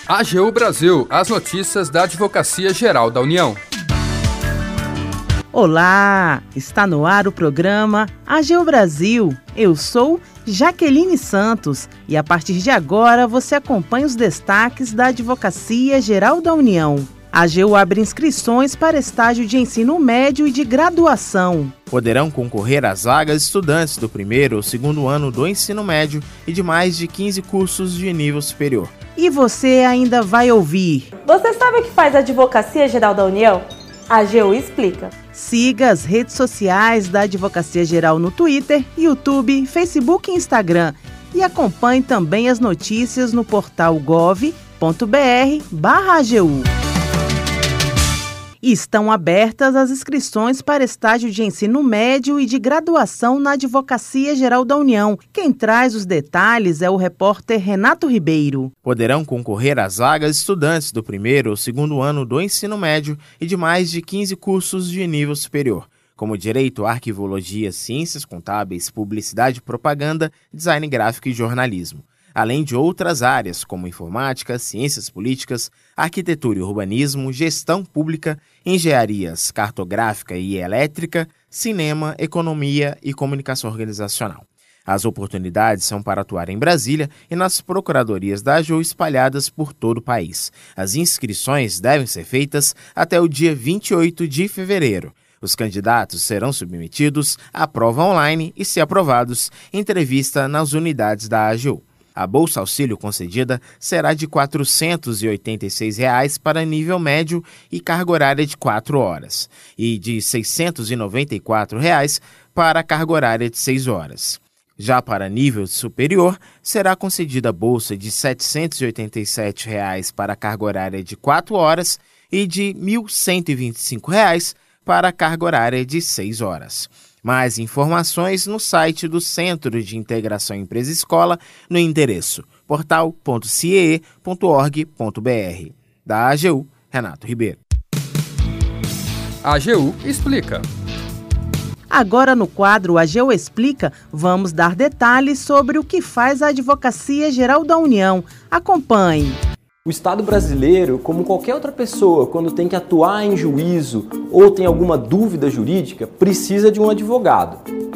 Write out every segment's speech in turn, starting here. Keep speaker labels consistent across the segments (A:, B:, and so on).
A: AGU Brasil, as notícias da Advocacia Geral da União.
B: Olá, está no ar o programa AGU Brasil. Eu sou Jaqueline Santos e a partir de agora você acompanha os destaques da Advocacia Geral da União. A AGU abre inscrições para estágio de ensino médio e de graduação.
C: Poderão concorrer às vagas estudantes do primeiro ou segundo ano do ensino médio e de mais de 15 cursos de nível superior.
B: E você ainda vai ouvir.
D: Você sabe o que faz a Advocacia Geral da União? A AGU explica.
B: Siga as redes sociais da Advocacia Geral no Twitter, YouTube, Facebook e Instagram. E acompanhe também as notícias no portal gov.br/AGU. Estão abertas as inscrições para estágio de ensino médio e de graduação na Advocacia Geral da União. Quem traz os detalhes é o repórter Renato Ribeiro.
C: Poderão concorrer às vagas estudantes do primeiro ou segundo ano do ensino médio e de mais de 15 cursos de nível superior, como Direito, Arquivologia, Ciências Contábeis, Publicidade e Propaganda, Design Gráfico e Jornalismo, além de outras áreas como Informática, Ciências Políticas, Arquitetura e Urbanismo, Gestão Pública, Engenharias Cartográfica e Elétrica, Cinema, Economia e Comunicação Organizacional. As oportunidades são para atuar em Brasília e nas procuradorias da AGU espalhadas por todo o país. As inscrições devem ser feitas até o dia 28 de fevereiro. Os candidatos serão submetidos à prova online e, se aprovados, entrevista nas unidades da AGU. A Bolsa Auxílio concedida será de R$ 486 para nível médio e carga horária de 4 horas, e de R$ 694 para carga horária de 6 horas. Já para nível superior, será concedida a bolsa de R$ 787 para carga horária de 4 horas e de R$ 1.125 para carga horária de 6 horas. Mais informações no site do Centro de Integração Empresa-Escola no endereço portal.ciee.org.br. Da AGU, Renato Ribeiro.
A: A AGU explica.
B: Agora no quadro AGU Explica, vamos dar detalhes sobre o que faz a Advocacia Geral da União. Acompanhe.
E: O Estado brasileiro, como qualquer outra pessoa, quando tem que atuar em juízo ou tem alguma dúvida jurídica, precisa de um advogado.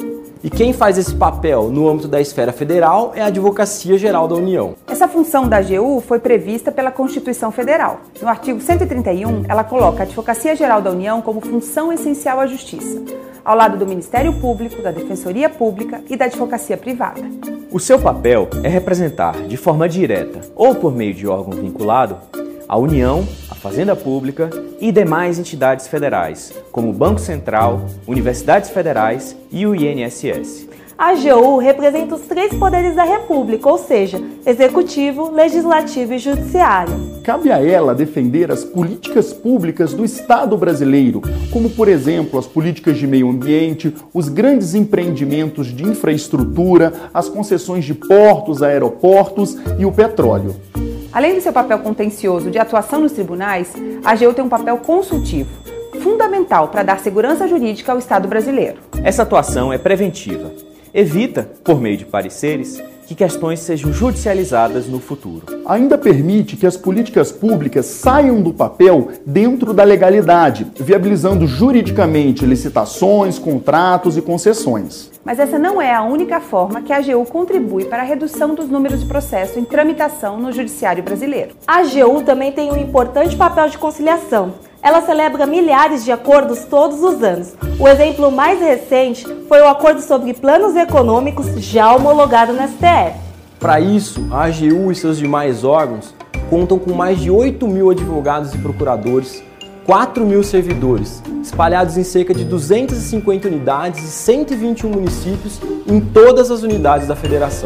E: E quem faz esse papel no âmbito da esfera federal é a Advocacia Geral da União.
F: Essa função da AGU foi prevista pela Constituição Federal. No artigo 131, ela coloca a Advocacia Geral da União como função essencial à Justiça, ao lado do Ministério Público, da Defensoria Pública e da Advocacia Privada.
E: O seu papel é representar de forma direta ou por meio de órgão vinculado a União, a Fazenda Pública e demais entidades federais, como o Banco Central, universidades federais e o INSS.
D: A AGU representa os 3 poderes da República, ou seja, Executivo, Legislativo e Judiciário.
G: Cabe a ela defender as políticas públicas do Estado brasileiro, como, por exemplo, as políticas de meio ambiente, os grandes empreendimentos de infraestrutura, as concessões de portos, aeroportos e o petróleo.
F: Além do seu papel contencioso de atuação nos tribunais, a AGU tem um papel consultivo, fundamental para dar segurança jurídica ao Estado brasileiro.
E: Essa atuação é preventiva. Evita, por meio de pareceres, que questões sejam judicializadas no futuro.
G: Ainda permite que as políticas públicas saiam do papel dentro da legalidade, viabilizando juridicamente licitações, contratos e concessões.
F: Mas essa não é a única forma que a AGU contribui para a redução dos números de processo em tramitação no judiciário brasileiro.
D: A AGU também tem um importante papel de conciliação. Ela celebra milhares de acordos todos os anos. O exemplo mais recente foi o acordo sobre planos econômicos já homologado no STF.
E: Para isso, a AGU e seus demais órgãos contam com mais de 8.000 advogados e procuradores, 4.000 servidores, espalhados em cerca de 250 unidades e 121 municípios em todas as unidades da federação.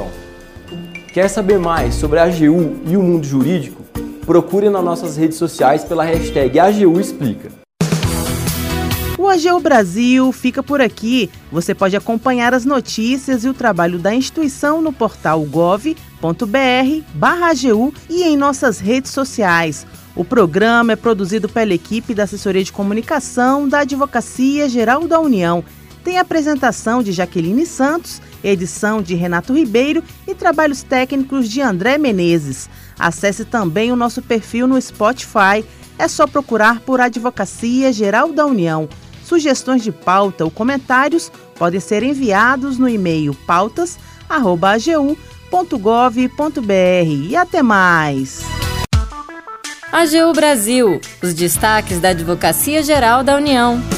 E: Quer saber mais sobre a AGU e o mundo jurídico? Procure nas nossas redes sociais pela hashtag AGU Explica.
B: O AGU Brasil fica por aqui. Você pode acompanhar as notícias e o trabalho da instituição no portal gov.br/AGU e em nossas redes sociais. O programa é produzido pela equipe da Assessoria de Comunicação da Advocacia Geral da União. Tem apresentação de Jaqueline Santos, edição de Renato Ribeiro e trabalhos técnicos de André Menezes. Acesse também o nosso perfil no Spotify. É só procurar por Advocacia Geral da União. Sugestões de pauta ou comentários podem ser enviados no e-mail pautas@agu.gov.br. E até mais!
H: AGU Brasil, os destaques da Advocacia Geral da União.